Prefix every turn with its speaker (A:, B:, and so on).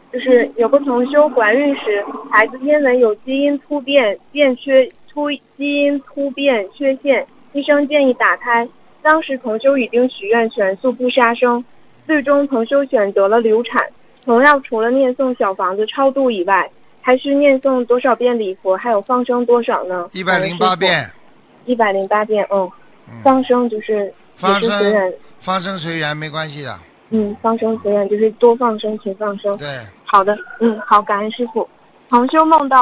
A: 就是有个同修怀孕时，孩子天文有基因突变缺陷，医生建议打胎。当时同修已经许愿全素不杀生，最终同修选择了流产。同样除了念诵小房子超度以外，还需念诵多少遍礼佛，还有放生多少呢
B: ？108遍。
A: 108遍，放生就是也是随缘。
B: 放生随缘没关系的。
A: 放生随缘就是多放生，勤放生。
B: 对。
A: 好的，好，感恩师父。同修梦到